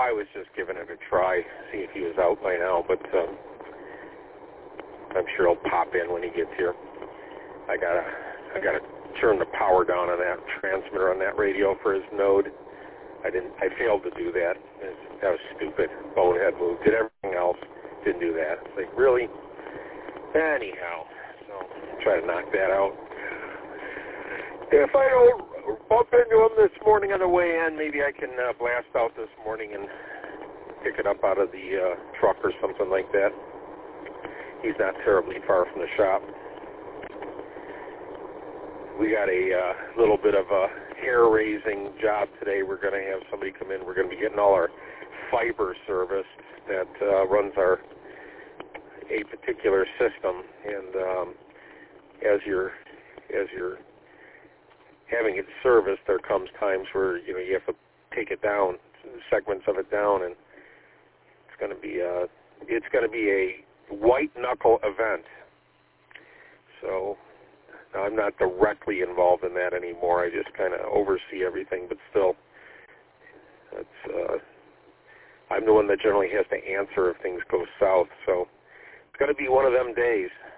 I was just giving it a try, see if he was out by now, but I'm sure he'll pop in when he gets here. I gotta turn the power down on that transmitter on that radio for his node. I failed to do that. That was stupid. Bonehead move. Did everything else. Didn't do that. It's like, really? Anyhow, so try to knock that out. If I don't bump into him this morning on the way in, maybe I can blast out this morning and pick it up out of the truck or something like that. He's not terribly far from the shop. We got a little bit of a hair-raising job today. We're going to have somebody come in. We're going to be getting all our fiber serviced that runs a particular system. And as you're having it serviced, there comes times where you have to take it down, segments of it down, and it's going to be a white knuckle event. So I'm not directly involved in that anymore. I just kind of oversee everything, but still, I'm the one that generally has to answer if things go south. So it's going to be one of them days.